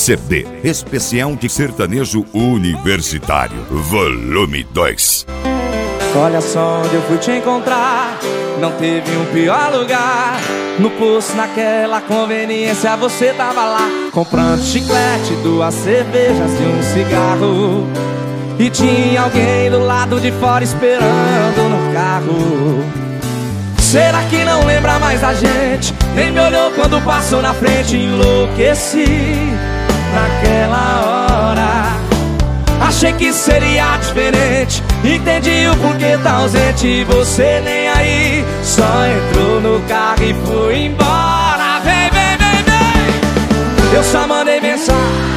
CD especial de sertanejo universitário, volume 2. Olha só onde eu fui te encontrar, não teve um pior lugar. No posto, naquela conveniência, você tava lá, comprando chiclete, 2 cervejas e um cigarro. E tinha alguém do lado de fora esperando no carro. Será que não lembra mais da gente? Nem me olhou quando passou na frente. Enlouqueci naquela hora. Achei que seria diferente, entendi o porquê tá ausente. Você nem aí, só entrou no carro e foi embora. Vem, vem, vem, vem. Eu só mandei mensagem.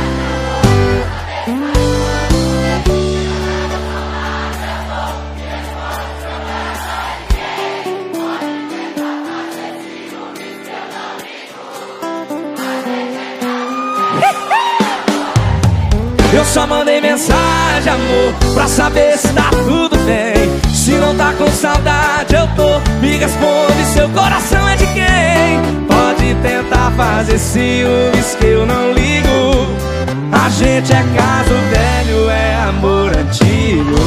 Eu só mandei mensagem, amor, pra saber se tá tudo bem. Se não tá com saudade, eu tô. Me responde, seu coração é de quem? Pode tentar fazer ciúmes que eu não ligo. A gente é caso velho, é amor antigo.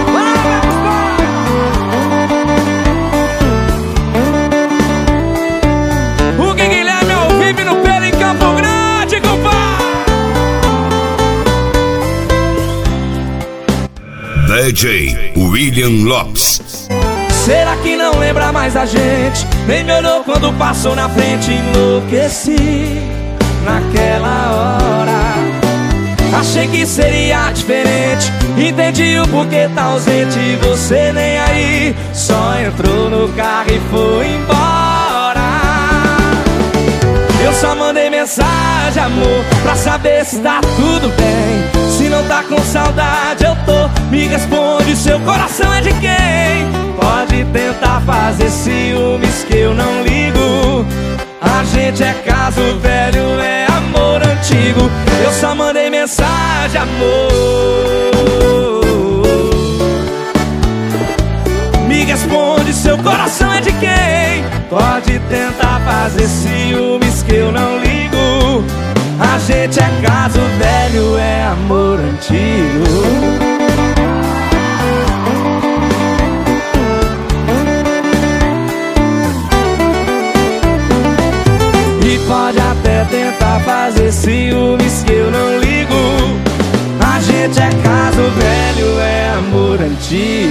O que Guilherme ao vivo no pelo em Campo Grande, compadre. DJ William Lopes. Será que não lembra mais da gente? Nem me olhou quando passou na frente. Enlouqueci naquela hora. Achei que seria diferente, entendi o porquê tá ausente. Você nem aí, só entrou no carro e foi embora. Eu só mandei mensagem, amor, pra saber se tá tudo bem. Se não tá com saudade, eu tô. Me responde, seu coração é de quem? Pode tentar fazer ciúmes que eu não ligo. A gente é caso velho, é amor antigo. Eu só mandei mensagem, amor. Me responde, seu coração é de quem? Pode tentar fazer ciúmes que eu não ligo. A gente é caso velho, é amor antigo. E pode até tentar fazer ciúmes que eu não ligo. A gente é caso velho, é amor antigo.